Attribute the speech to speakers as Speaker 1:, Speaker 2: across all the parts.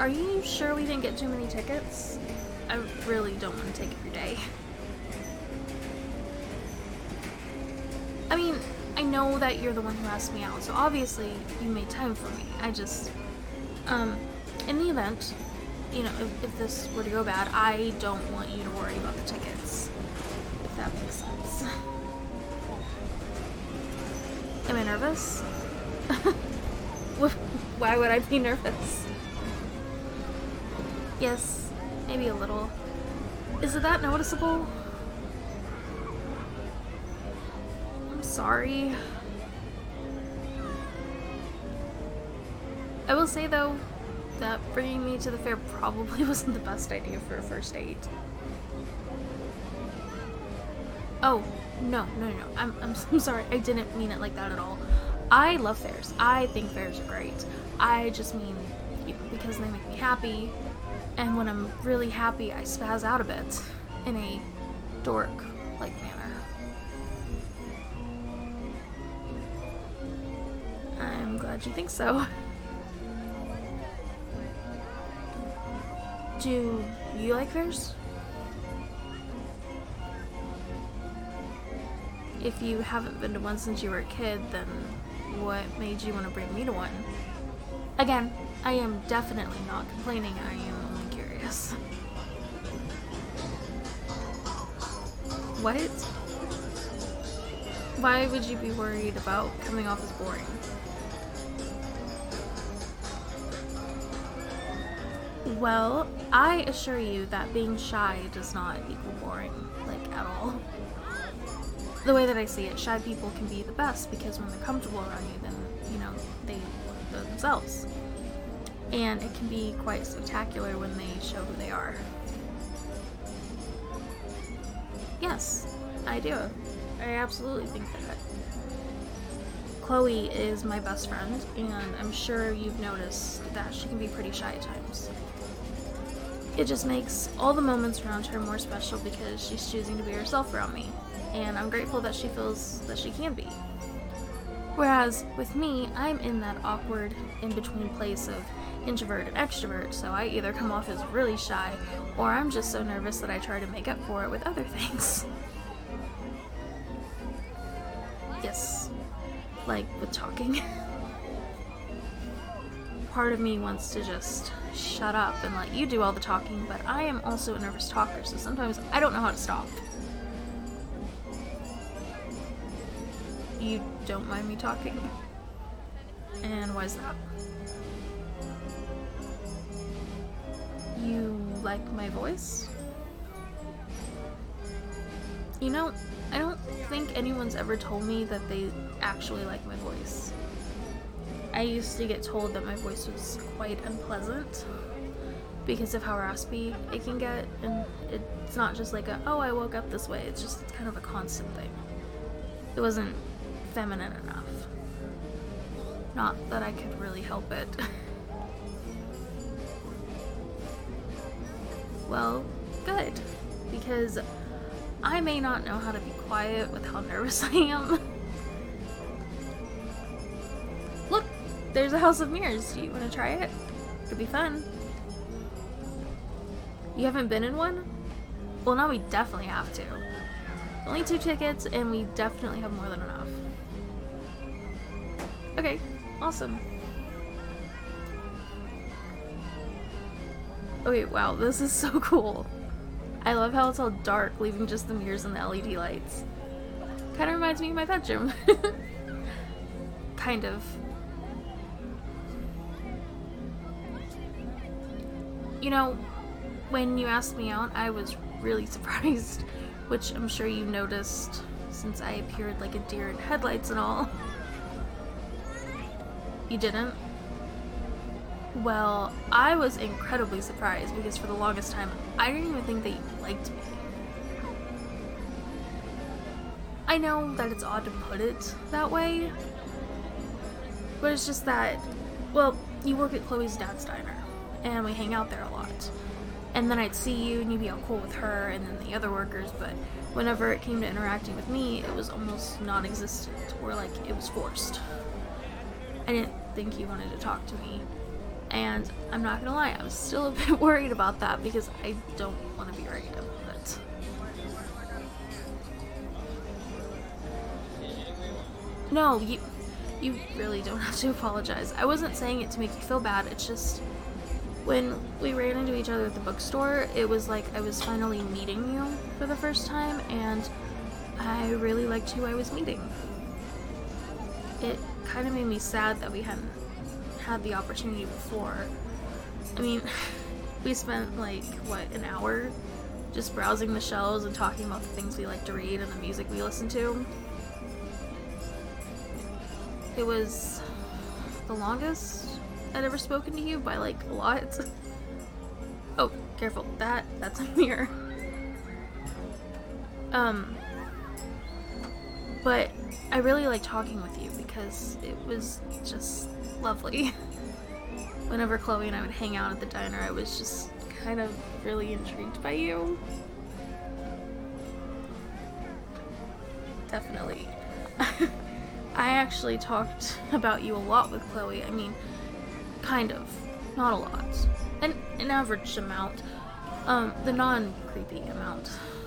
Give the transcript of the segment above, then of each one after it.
Speaker 1: Are you sure we didn't get too many tickets? I really don't want to take up your day. I mean, I know that you're the one who asked me out, so obviously you made time for me. I just, in the event, you know, if this were to go bad, I don't want you to worry about the tickets. If that makes sense. Am I nervous? Why would I be nervous? Yes, maybe a little. Is it that noticeable? I'm sorry. I will say though, that bringing me to the fair probably wasn't the best idea for a first date. Oh, no. I'm sorry. I didn't mean it like that at all. I love fairs. I think fairs are great. I just mean, you know, because they make me happy, and when I'm really happy, I spaz out a bit in a dork-like manner. I'm glad you think so. Do you like fairs? If you haven't been to one since you were a kid, then what made you want to bring me to one? Again, I am definitely not complaining, I am only curious. What? Why would you be worried about coming off as boring? Well, I assure you that being shy does not equal boring, like, at all. The way that I see it, shy people can be the best because when they're comfortable around you, then, you know, they look themselves. And it can be quite spectacular when they show who they are. Yes, I do. I absolutely think that. Chloe is my best friend, and I'm sure you've noticed that she can be pretty shy at times. It just makes all the moments around her more special because she's choosing to be herself around me. And I'm grateful that she feels that she can be. Whereas with me, I'm in that awkward in-between place of introvert and extrovert, so I either come off as really shy, or I'm just so nervous that I try to make up for it with other things. Yes, like with talking. Part of me wants to just shut up and let you do all the talking, but I am also a nervous talker, so sometimes I don't know how to stop. You don't mind me talking? And why's that? You like my voice? You know, I don't think anyone's ever told me that they actually like my voice. I used to get told that my voice was quite unpleasant because of how raspy it can get, and it's not just like oh, I woke up this way, it's kind of a constant thing. It wasn't feminine enough. Not that I could really help it. Well, good, because I may not know how to be quiet with how nervous I am. Look, there's a House of Mirrors. Do you want to try it? Could be fun. You haven't been in one? Well, now we definitely have to. Only 2 tickets, and we definitely have more than enough. Okay, awesome. Okay, wow, this is so cool. I love how it's all dark, leaving just the mirrors and the LED lights. Kind of reminds me of my bedroom. Kind of. You know, when you asked me out, I was really surprised, which I'm sure you noticed since I appeared like a deer in headlights and all. You didn't? Well, I was incredibly surprised because for the longest time, I didn't even think that you liked me. I know that it's odd to put it that way, but it's just that, well, you work at Chloe's dad's diner, and we hang out there a lot. And then I'd see you and you'd be all cool with her and then the other workers, but whenever it came to interacting with me, it was almost non-existent, or like it was forced. I didn't think you wanted to talk to me. And I'm not gonna lie, I'm still a bit worried about that because I don't want to be random, but no, you really don't have to apologize. I wasn't saying it to make you feel bad. It's just when we ran into each other at the bookstore, it was like I was finally meeting you for the first time, and I really liked who I was meeting. It kind of made me sad that we hadn't had the opportunity before. I mean, we spent like, what, an hour just browsing the shelves and talking about the things we like to read and the music we listen to. It was the longest I'd ever spoken to you by like a lot. Oh, careful, that's a mirror. But I really like talking with you because it was just lovely. Whenever Chloe and I would hang out at the diner, I was just kind of really intrigued by you. Definitely. I actually talked about you a lot with Chloe. I mean, kind of. Not a lot. An average amount. The non-creepy amount.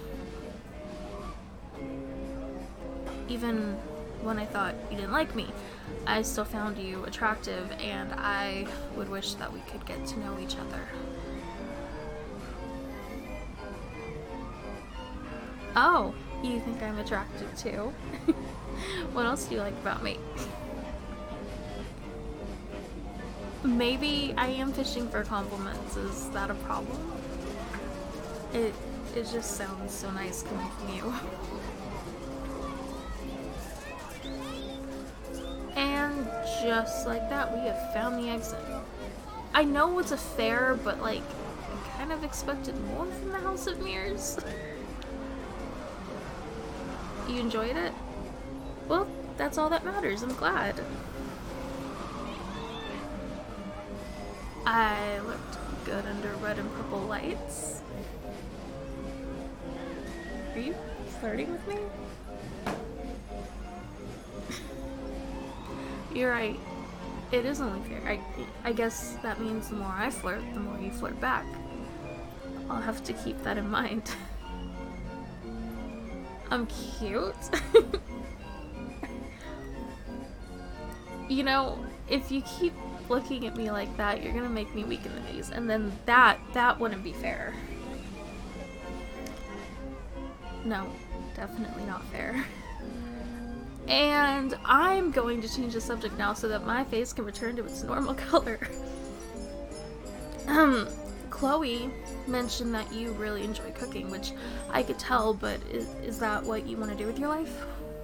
Speaker 1: Even when I thought you didn't like me, I still found you attractive, and I would wish that we could get to know each other. Oh, you think I'm attractive too? What else do you like about me? Maybe I am fishing for compliments. Is that a problem? It just sounds so nice coming from you. And just like that, we have found the exit. I know it's a fair, but like, I kind of expected more from the House of Mirrors. You enjoyed it? Well, that's all that matters. I'm glad. I looked good under red and purple lights. Are you flirting with me? You're right. It is only fair. I guess that means the more I flirt, the more you flirt back. I'll have to keep that in mind. I'm cute? You know, if you keep looking at me like that, you're gonna make me weak in the knees, and then that wouldn't be fair. No, definitely not fair. And I'm going to change the subject now so that my face can return to its normal color. Chloe mentioned that you really enjoy cooking, which I could tell, but is that what you want to do with your life?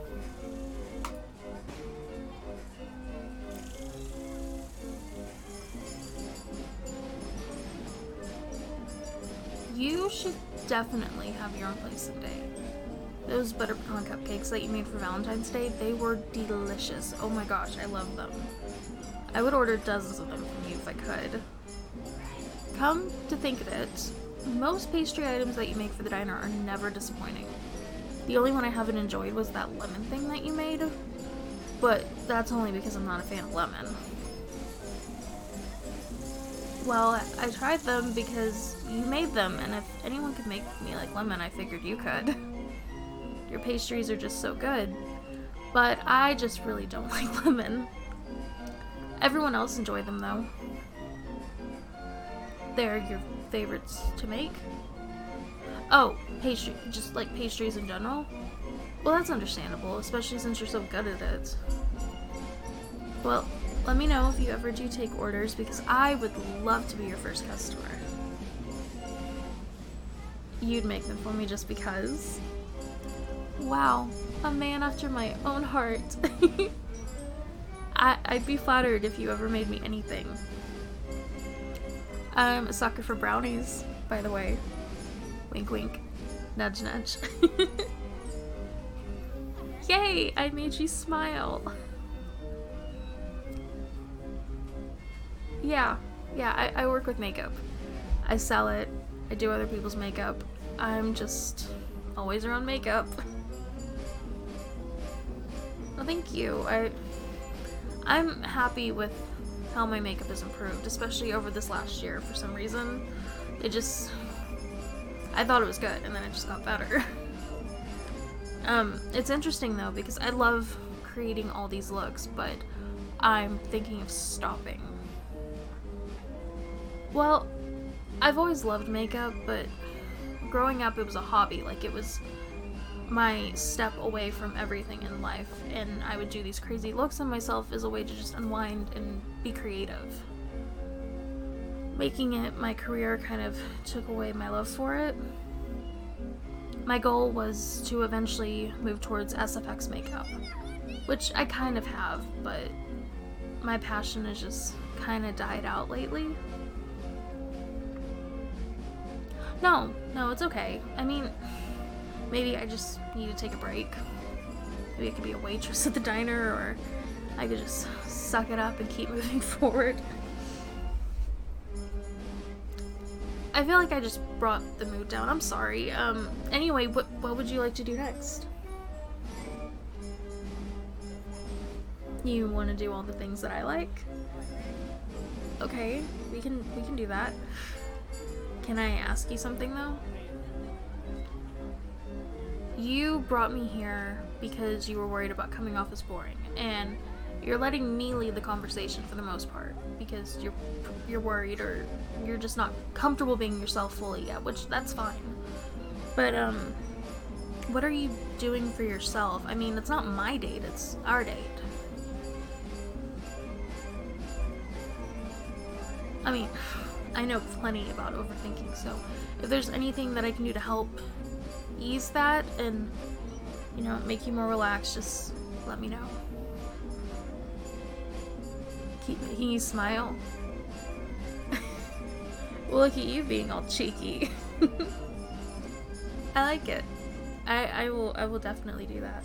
Speaker 1: You should definitely have your own place someday. Those butter pecan cupcakes that you made for Valentine's Day, they were delicious. Oh my gosh, I love them. I would order dozens of them from you if I could. Come to think of it, most pastry items that you make for the diner are never disappointing. The only one I haven't enjoyed was that lemon thing that you made, but that's only because I'm not a fan of lemon. Well, I tried them because you made them, and if anyone could make me like lemon, I figured you could. Your pastries are just so good, but I just really don't like lemon. Everyone else enjoyed them though. They're your favorites to make? Oh, pastry, just like pastries in general? Well, that's understandable, especially since you're so good at it. Well, let me know if you ever do take orders, because I would love to be your first customer. You'd make them for me just because? Wow, a man after my own heart. I'd be flattered if you ever made me anything. I'm a sucker for brownies, by the way. Wink wink. Nudge nudge. Yay! I made you smile. Yeah, I work with makeup. I sell it. I do other people's makeup. I'm just always around makeup. Well, thank you. I'm happy with how my makeup has improved, especially over this last year. For some reason, I thought it was good, and then it just got better. It's interesting though, because I love creating all these looks, but I'm thinking of stopping. Well, I've always loved makeup, but growing up it was a hobby. Like, it was my step away from everything in life, and I would do these crazy looks on myself as a way to just unwind and be creative. Making it my career kind of took away my love for it. My goal was to eventually move towards SFX makeup, which I kind of have, but my passion has just kind of died out lately. No, it's okay. I mean, maybe I just need to take a break. Maybe I could be a waitress at the diner, or I could just suck it up and keep moving forward. I feel like I just brought the mood down. I'm sorry. Anyway, what would you like to do next? You want to do all the things that I like? Okay, we can do that. Can I ask you something though? You brought me here because you were worried about coming off as boring, and you're letting me lead the conversation for the most part because you're worried, or you're just not comfortable being yourself fully yet, which that's fine. But what are you doing for yourself? I mean, it's not my date, it's our date. I mean, I know plenty about overthinking, so if there's anything that I can do to help ease that and, you know, make you more relaxed, just let me know. Keep making you smile. Well, look at you being all cheeky. I like it. I will definitely do that.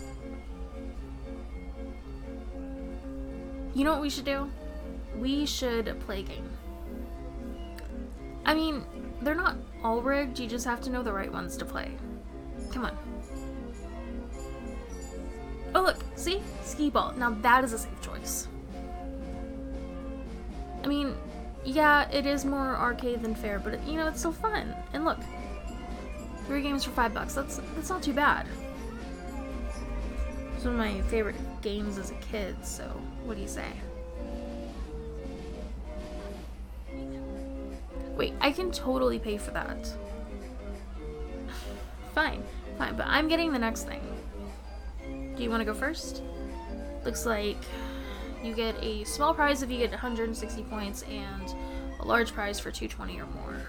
Speaker 1: You know what we should do? We should play a game. I mean, they're not all rigged, you just have to know the right ones to play. Come on. Oh look, see? Skee ball. Now that is a safe choice. I mean, yeah, it is more arcade than fair, but you know, it's still fun. And look, 3 games for $5. That's not too bad. It's one of my favorite games as a kid, so what do you say? Wait, I can totally pay for that. Fine, but I'm getting the next thing. Do you want to go first? Looks like you get a small prize if you get 160 points and a large prize for 220 or more.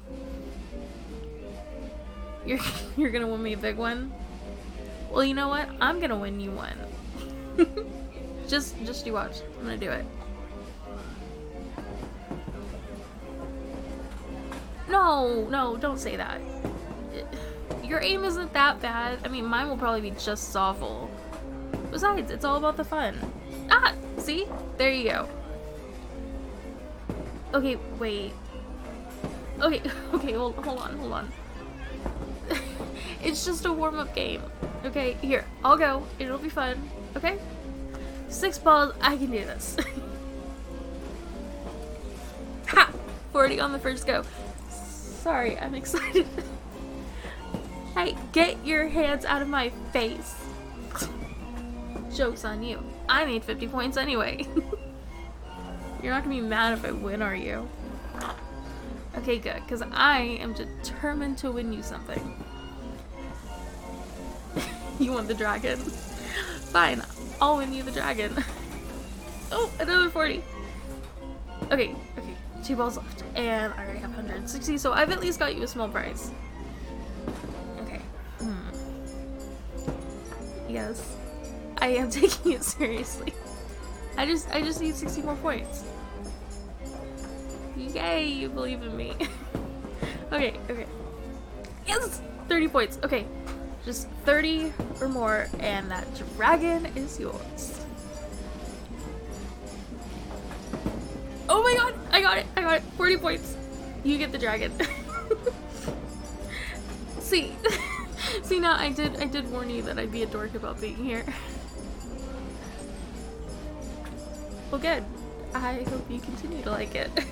Speaker 1: You're gonna win me a big one? Well, you know what? I'm gonna win you one. just you watch. I'm gonna do it. No, don't say that. Your aim isn't that bad. I mean, mine will probably be just as awful. Besides, it's all about the fun. Ah, see? There you go. Okay, wait. Okay, hold on. It's just a warm-up game. Okay, here, I'll go. It'll be fun. Okay? 6 balls, I can do this. Ha! 40 on the first go. Sorry, I'm excited. Hey, get your hands out of my face. Joke's on you. I made 50 points anyway. You're not gonna be mad if I win, are you? Okay, good, because I am determined to win you something. You want the dragon? Fine, I'll win you the dragon. Oh, another 40. Okay, 2 balls left, and I already have 160, so I've at least got you a small prize. Okay. Yes, I am taking it seriously. I just need 60 more points. Yay, you believe in me. Okay. Yes! 30 points. Okay. Just 30 or more, and that dragon is yours. Oh my god! I got it! 40 points. You get the dragon. See, now I did warn you that I'd be a dork about being here. Well, good. I hope you continue to like it.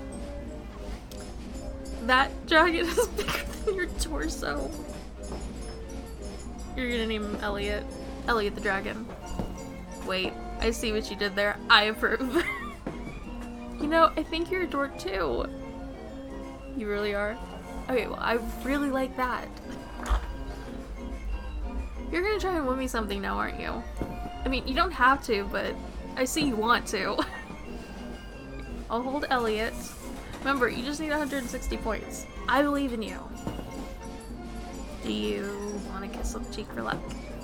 Speaker 1: That dragon is bigger than your torso. You're gonna name him Elliot. Elliot the dragon. Wait, I see what you did there. I approve. You know, I think you're a dork too. You really are? Okay, well, I really like that. You're gonna try and win me something now, aren't you? I mean, you don't have to, but I see you want to. I'll hold Elliot. Remember, you just need 160 points. I believe in you. Do you want to kiss on the cheek for luck?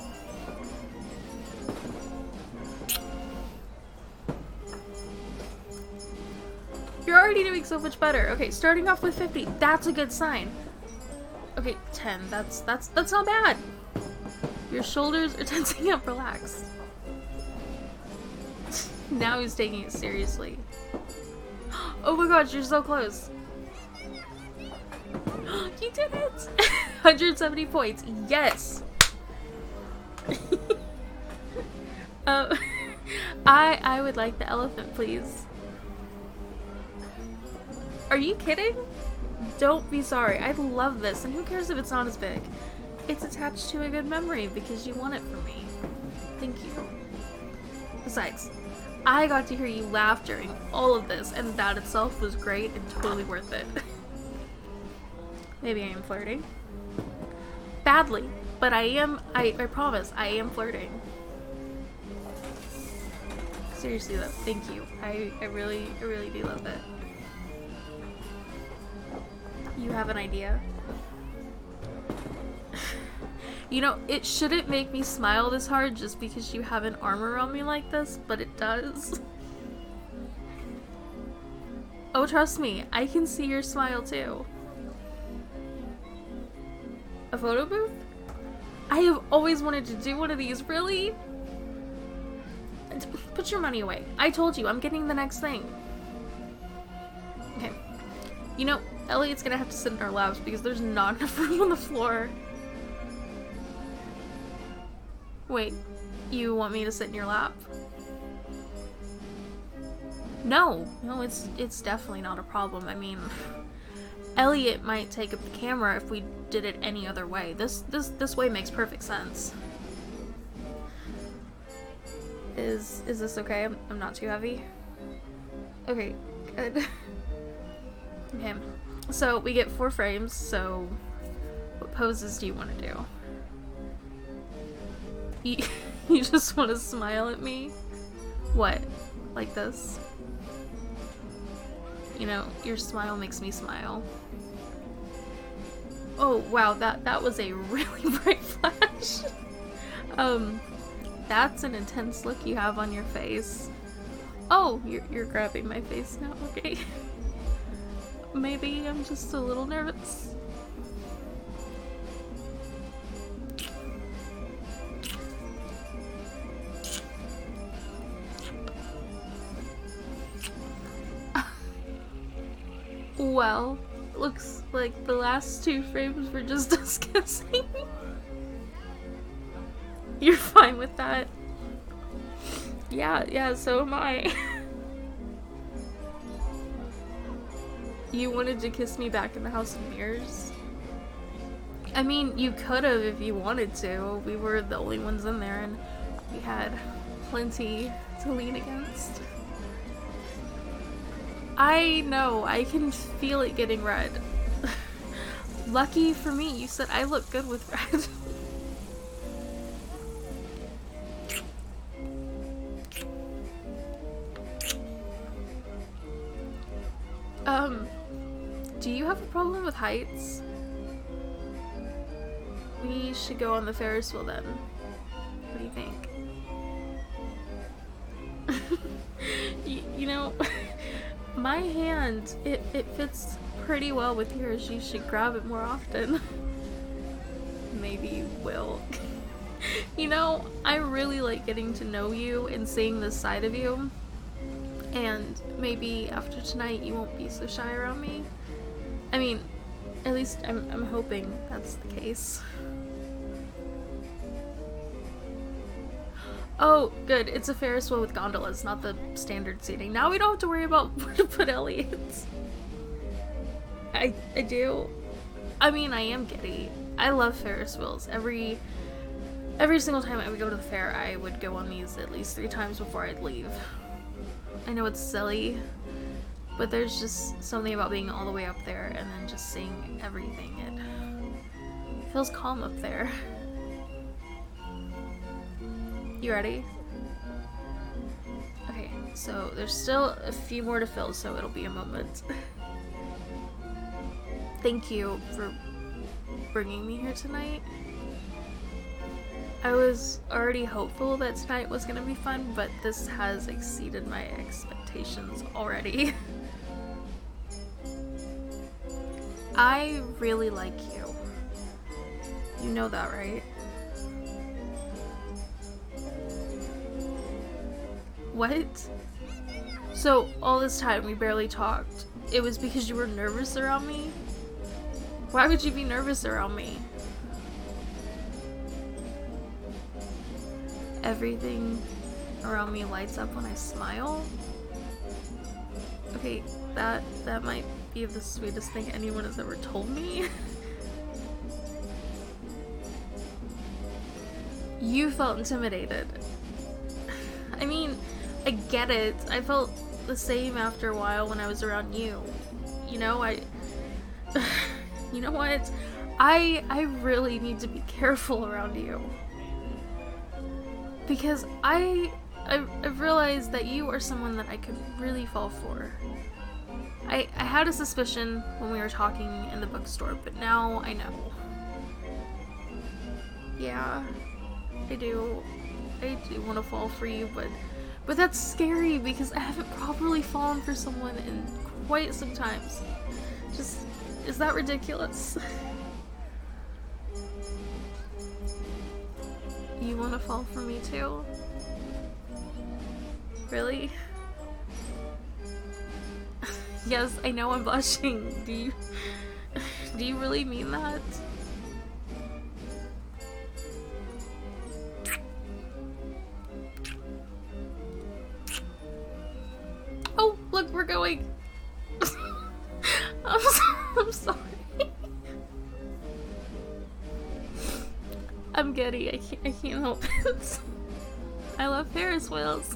Speaker 1: You're already doing so much better. Okay, starting off with 50. That's a good sign. Okay, 10. That's not bad. Your shoulders are tensing up. Relax. Now he's taking it seriously. Oh my gosh, you're so close. You did it! 170 points. Yes! I would like the elephant, please. Are you kidding? Don't be sorry. I love this, and who cares if it's not as big? It's attached to a good memory because you want it from me. Thank you. Besides, I got to hear you laugh during all of this, and that itself was great and totally worth it. Maybe I am flirting. Badly, but I promise, I am flirting. Seriously though, thank you. I really do love it. You have an idea? You know, it shouldn't make me smile this hard just because you have an arm around me like this, but it does. Oh, trust me, I can see your smile too. A photo booth? I have always wanted to do one of these, really? Put your money away. I told you, I'm getting the next thing. Okay. You know, Elliot's gonna have to sit in our laps because there's not enough room on the floor. Wait, you want me to sit in your lap? No, it's definitely not a problem. I mean, Elliot might take up the camera if we did it any other way. This way makes perfect sense. Is this okay? I'm not too heavy? Okay, good. Okay, so we get 4 frames, so what poses do you want to do? You just want to smile at me? What? Like this? You know, your smile makes me smile. Oh wow, that was a really bright flash. That's an intense look you have on your face. Oh, you're grabbing my face now, okay. Maybe I'm just a little nervous. Well, looks like the last 2 frames were just us kissing. You're fine with that? Yeah, so am I. You wanted to kiss me back in the House of Mirrors? I mean, you could have if you wanted to. We were the only ones in there and we had plenty to lean against. I know, I can feel it getting red. Lucky for me, you said I look good with red. Do you have a problem with heights? We should go on the Ferris wheel then. What do you think? You know, my hand, it fits pretty well with yours. You should grab it more often. Maybe you will. You know, I really like getting to know you and seeing this side of you. And maybe after tonight you won't be so shy around me. I mean, at least I'm hoping that's the case. Oh, good. It's a Ferris wheel with gondolas, not the standard seating. Now we don't have to worry about where to put Elliot. I do. I mean, I am giddy. I love Ferris wheels. Every single time I would go to the fair, I would go on these at least 3 times before I'd leave. I know it's silly, but there's just something about being all the way up there and then just seeing everything. It feels calm up there. You ready? Okay, so there's still a few more to fill, so it'll be a moment. Thank you for bringing me here tonight. I was already hopeful that tonight was gonna be fun, but this has exceeded my expectations already. I really like you. You know that, right? What? So, all this time we barely talked. It was because you were nervous around me? Why would you be nervous around me? Everything around me lights up when I smile? Okay, that might be the sweetest thing anyone has ever told me. You felt intimidated. I mean, I get it. I felt the same after a while when I was around you. You know, you know what? I really need to be careful around you. Because I've realized that you are someone that I could really fall for. I had a suspicion when we were talking in the bookstore, but now I know. Yeah, I do want to fall for you, but that's scary because I haven't properly fallen for someone in quite some times. Just, is that ridiculous? You want to fall for me too? Really? Yes, I know I'm blushing. Do you really mean that? Oh, look, we're going. I'm sorry. I'm giddy. I can't help it. I love Ferris wheels.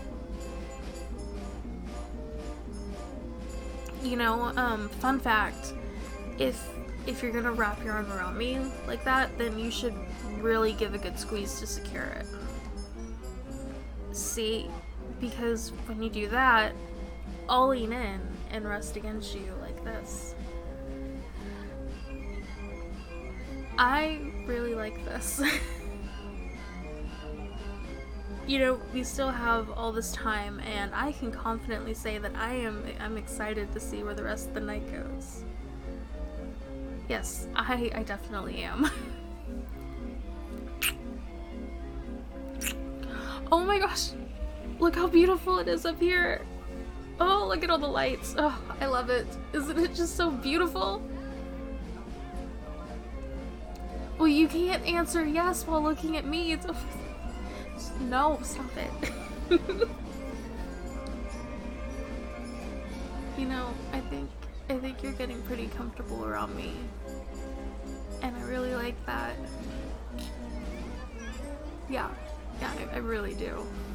Speaker 1: You know, fun fact, if you're gonna wrap your arm around me like that, then you should really give a good squeeze to secure it. See, because when you do that, I'll lean in and rest against you like this. I really like this. You know, we still have all this time, and I can confidently say that I'm excited to see where the rest of the night goes. Yes, I definitely am. Oh my gosh! Look how beautiful it is up here! Oh, look at all the lights. Oh, I love it. Isn't it just so beautiful? Well, you can't answer yes while looking at me. It's... No, stop it. You know, I think you're getting pretty comfortable around me. And I really like that. Yeah, I really do.